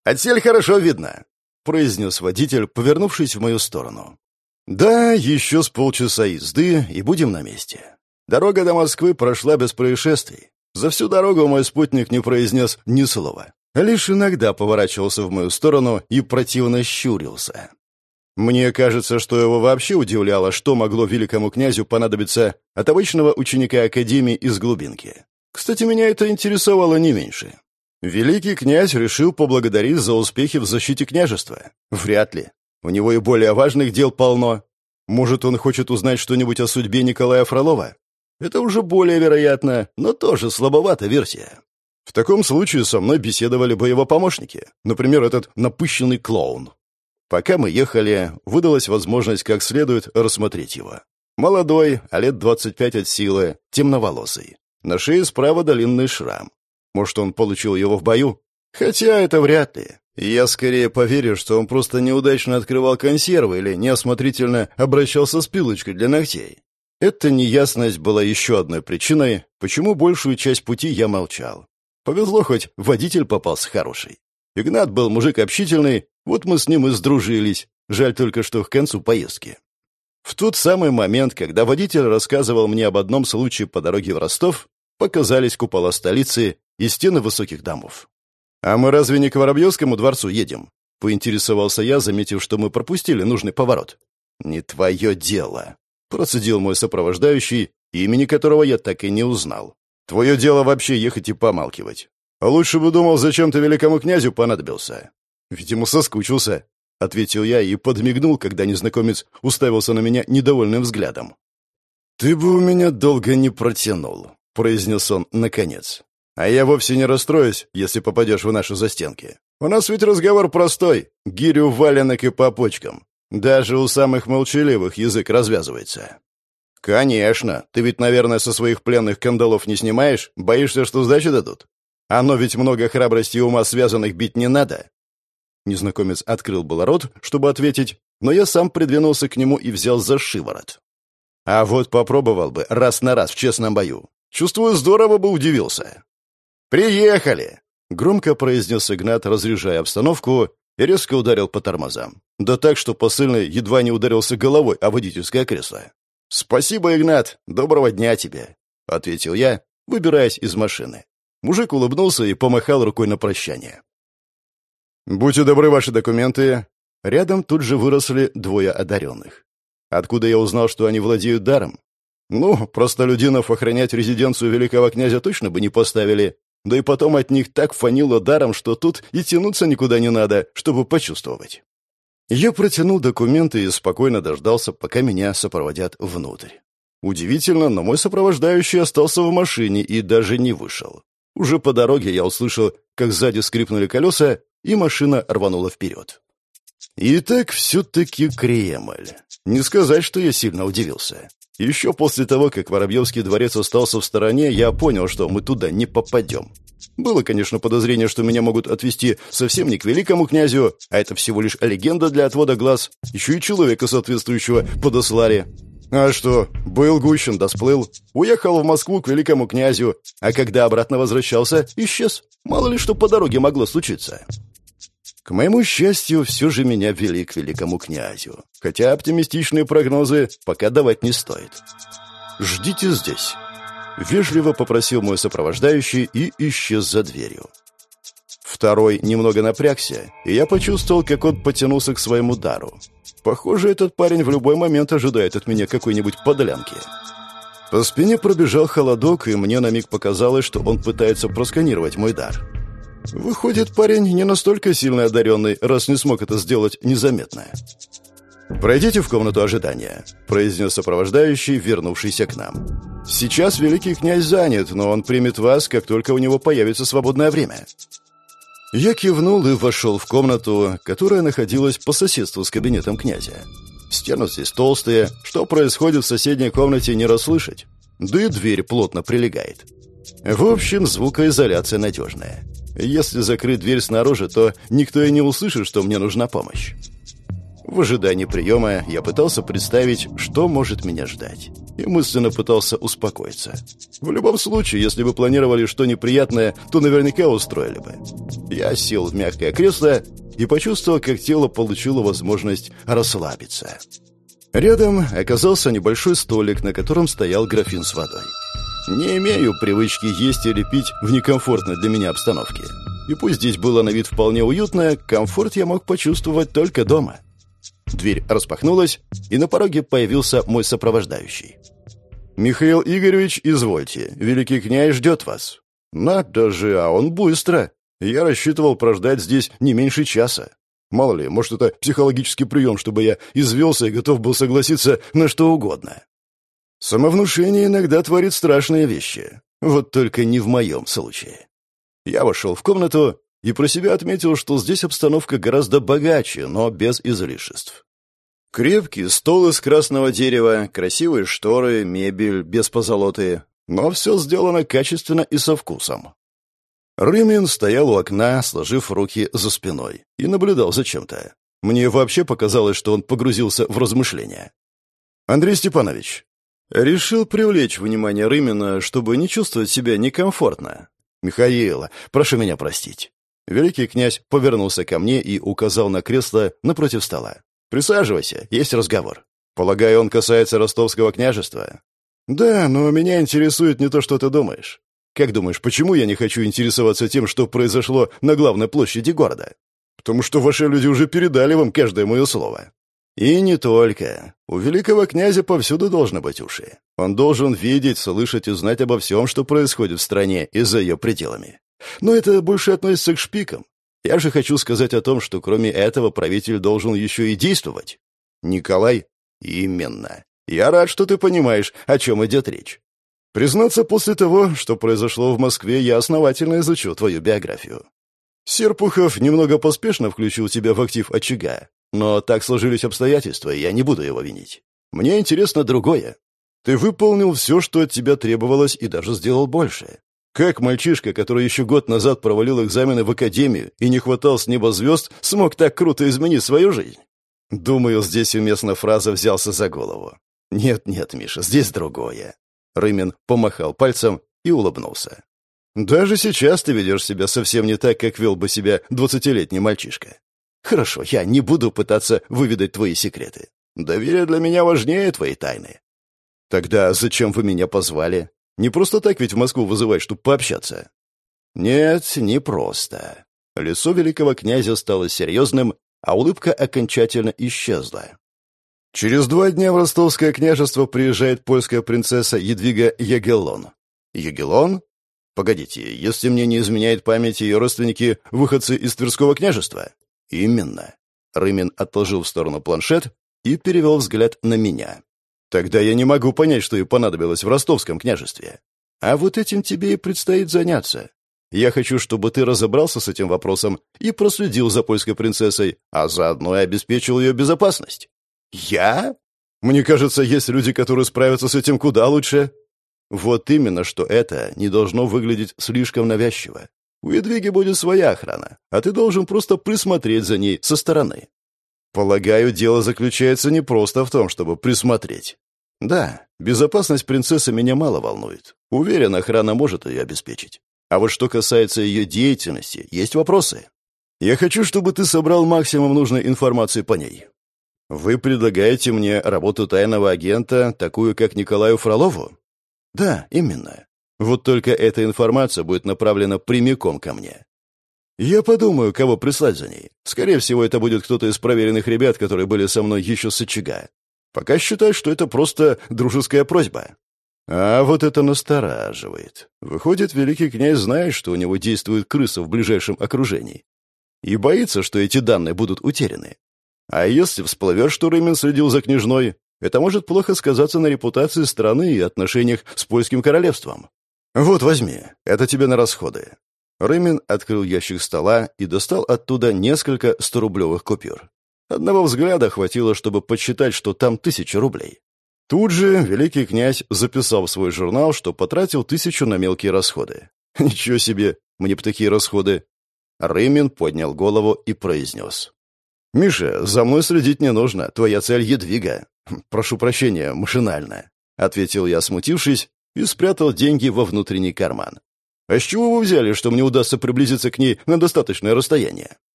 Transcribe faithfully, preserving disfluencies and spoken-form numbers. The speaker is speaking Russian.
Отсель хорошо видно», — произнес водитель, повернувшись в мою сторону. «Да, еще с полчаса езды, и будем на месте. Дорога до Москвы прошла без происшествий. За всю дорогу мой спутник не произнес ни слова. Лишь иногда поворачивался в мою сторону и противно щурился. Мне кажется, что его вообще удивляло, что могло великому князю понадобиться от обычного ученика Академии из глубинки. Кстати, меня это интересовало не меньше. Великий князь решил поблагодарить за успехи в защите княжества. Вряд ли. У него и более важных дел полно. Может, он хочет узнать что-нибудь о судьбе Николая Фролова? Это уже более вероятно, но тоже слабовата версия. В таком случае со мной беседовали бы его помощники. Например, этот напыщенный клоун. Пока мы ехали, выдалась возможность как следует рассмотреть его. Молодой, а лет двадцать пять от силы, темноволосый. На шее справа длинный шрам. Может, он получил его в бою? Хотя это вряд ли. Я скорее поверю, что он просто неудачно открывал консервы или неосмотрительно обращался с пилочкой для ногтей. Эта неясность была еще одной причиной, почему большую часть пути я молчал. Повезло, хоть водитель попался хороший. Игнат был мужик общительный, вот мы с ним и сдружились. Жаль только, что к концу поездки. В тот самый момент, когда водитель рассказывал мне об одном случае по дороге в Ростов, показались купола столицы и стены высоких домов. «А мы разве не к Воробьевскому дворцу едем?» — поинтересовался я, заметив, что мы пропустили нужный поворот. «Не твое дело», — процедил мой сопровождающий, имени которого я так и не узнал. «Твое дело вообще ехать и помалкивать. А лучше бы думал, зачем ты великому князю понадобился». «Видимо, соскучился», — ответил я и подмигнул, когда незнакомец уставился на меня недовольным взглядом. «Ты бы у меня долго не протянул», — произнес он наконец. «А я вовсе не расстроюсь, если попадешь в наши застенки. У нас ведь разговор простой, гирю валенок и по почкам. Даже у самых молчаливых язык развязывается». «Конечно. Ты ведь, наверное, со своих пленных кандалов не снимаешь? Боишься, что сдачи дадут? Оно ведь много храбрости и ума связанных бить не надо». Незнакомец открыл было рот, чтобы ответить, но я сам придвинулся к нему и взял за шиворот. «А вот попробовал бы раз на раз в честном бою. Чувствую, здорово бы удивился». «Приехали!» — громко произнес Игнат, разряжая обстановку, и резко ударил по тормозам. Да так, что посыльный едва не ударился головой о водительское кресло. «Спасибо, Игнат. Доброго дня тебе», — ответил я, выбираясь из машины. Мужик улыбнулся и помахал рукой на прощание. «Будьте добры, ваши документы». Рядом тут же выросли двое одаренных. Откуда я узнал, что они владеют даром? Ну, простолюдинов охранять резиденцию великого князя точно бы не поставили. Да и потом от них так фанило даром, что тут и тянуться никуда не надо, чтобы почувствовать. Я протянул документы и спокойно дождался, пока меня сопроводят внутрь. Удивительно, но мой сопровождающий остался в машине и даже не вышел. Уже по дороге я услышал, как сзади скрипнули колеса, и машина рванула вперед. Итак, все-таки Кремль. Не сказать, что я сильно удивился. Еще после того, как Воробьевский дворец остался в стороне, я понял, что мы туда не попадем. Было, конечно, подозрение, что меня могут отвезти совсем не к великому князю, а это всего лишь легенда для отвода глаз. Еще и человека соответствующего подослали. А что, был Гущин, да сплыл. Уехал в Москву к великому князю, а когда обратно возвращался, исчез. Мало ли что по дороге могло случиться. К моему счастью, все же меня ввели к великому князю. Хотя оптимистичные прогнозы пока давать не стоит. «Ждите здесь», — вежливо попросил мой сопровождающий и исчез за дверью. Второй немного напрягся, и я почувствовал, как он потянулся к своему дару. Похоже, этот парень в любой момент ожидает от меня какой-нибудь подлянки. По спине пробежал холодок, и мне на миг показалось, что он пытается просканировать мой дар. Выходит, парень не настолько сильно одаренный, раз не смог это сделать незаметно. «Пройдите в комнату ожидания», — произнес сопровождающий, вернувшийся к нам. «Сейчас великий князь занят, но он примет вас, как только у него появится свободное время». Я кивнул и вошел в комнату, которая находилась по соседству с кабинетом князя. Стены здесь толстые, что происходит в соседней комнате не расслышать. Да и дверь плотно прилегает. В общем, звукоизоляция надежная. Если закрыть дверь снаружи, то никто и не услышит, что мне нужна помощь. В ожидании приема я пытался представить, что может меня ждать. и мысленно пытался успокоиться. В любом случае, если бы планировали что неприятное, то наверняка устроили бы. Я сел в мягкое кресло и почувствовал, как тело получило возможность расслабиться. Рядом оказался небольшой столик, на котором стоял графин с водой. Не имею привычки есть или пить в некомфортной для меня обстановке. И пусть здесь было на вид вполне уютно, комфорт я мог почувствовать только дома. Дверь распахнулась, и на пороге появился мой сопровождающий. «Михаил Игоревич, извольте, великий князь ждет вас». «Надо же, а он быстро. Я рассчитывал прождать здесь не меньше часа. Мало ли, может, это психологический прием, чтобы я извелся и готов был согласиться на что угодно. Самовнушение иногда творит страшные вещи. Вот только не в моем случае». Я вошел в комнату и про себя отметил, что здесь обстановка гораздо богаче, но без излишеств. Крепкий стол из красного дерева, красивые шторы, мебель без позолоты, но все сделано качественно и со вкусом. Рымин стоял у окна, сложив руки за спиной, и наблюдал за чем-то. Мне вообще показалось, что он погрузился в размышления. «Андрей Степанович, решил привлечь внимание Рымина, чтобы не чувствовать себя некомфортно. Михаил, прошу меня простить». Великий князь повернулся ко мне и указал на кресло напротив стола. «Присаживайся, есть разговор. Полагаю, он касается ростовского княжества?» «Да, но меня интересует не то, что ты думаешь. Как думаешь, почему я не хочу интересоваться тем, что произошло на главной площади города? Потому что ваши люди уже передали вам каждое мое слово». «И не только. У великого князя повсюду должны быть уши. Он должен видеть, слышать и знать обо всем, что происходит в стране и за ее пределами. Но это больше относится к шпикам. Я же хочу сказать о том, что кроме этого правитель должен еще и действовать». «Николай?» «Именно. Я рад, что ты понимаешь, о чем идет речь. Признаться, после того, что произошло в Москве, я основательно изучил твою биографию. Серпухов немного поспешно включил тебя в актив очага, но так сложились обстоятельства, и я не буду его винить. Мне интересно другое. Ты выполнил все, что от тебя требовалось, и даже сделал больше. Как мальчишка, который еще год назад провалил экзамены в академию и не хватал с неба звезд, смог так круто изменить свою жизнь? Думаю, здесь уместна фраза «взялся за голову». Нет-нет, Миша, здесь другое. Рымин помахал пальцем и улыбнулся. Даже сейчас ты ведешь себя совсем не так, как вел бы себя двадцатилетний мальчишка. Хорошо, я не буду пытаться выведать твои секреты. Доверие для меня важнее твоей тайны. Тогда зачем вы меня позвали? Не просто так ведь в Москву вызывать, чтобы пообщаться. Нет, не просто. Лицо великого князя стало серьезным, а улыбка окончательно исчезла. Через два дня в Ростовское княжество приезжает польская принцесса Едвига Ягеллон. Ягеллон? Погодите, если мне не изменяет память, ее родственники — выходцы из Тверского княжества? Именно. Рымин отложил в сторону планшет и перевел взгляд на меня. Тогда я не могу понять, что ей понадобилось в Ростовском княжестве. А вот этим тебе и предстоит заняться. Я хочу, чтобы ты разобрался с этим вопросом и проследил за польской принцессой, а заодно и обеспечил ее безопасность. Я? Мне кажется, есть люди, которые справятся с этим куда лучше. Вот именно, что это не должно выглядеть слишком навязчиво. У Едвиги будет своя охрана, а ты должен просто присмотреть за ней со стороны. Полагаю, дело заключается не просто в том, чтобы присмотреть. Да, безопасность принцессы меня мало волнует. Уверен, охрана может ее обеспечить. А вот что касается ее деятельности, есть вопросы. Я хочу, чтобы ты собрал максимум нужной информации по ней. Вы предлагаете мне работу тайного агента, такую, как Николаю Фролову? Да, именно. Вот только эта информация будет направлена прямиком ко мне. Я подумаю, кого прислать за ней. Скорее всего, это будет кто-то из проверенных ребят, которые были со мной еще с очага. Пока считаю, что это просто дружеская просьба. А вот это настораживает. Выходит, великий князь знает, что у него действует крыса в ближайшем окружении. И боится, что эти данные будут утеряны. А если всплывет, что Рымин следил за княжной, это может плохо сказаться на репутации страны и отношениях с польским королевством. Вот, возьми, это тебе на расходы. Рымин открыл ящик стола и достал оттуда несколько сторублевых купюр. Одного взгляда хватило, чтобы подсчитать, что там тысяча рублей. Тут же великий князь записал в свой журнал, что потратил тысячу на мелкие расходы. Ничего себе, мне б такие расходы. Рымин поднял голову и произнес. «Миша, за мной следить не нужно. Твоя цель — Едвига. Прошу прощения, машинально. ответил я, смутившись, и спрятал деньги во внутренний карман. «А с чего вы взяли, что мне удастся приблизиться к ней на достаточное расстояние?»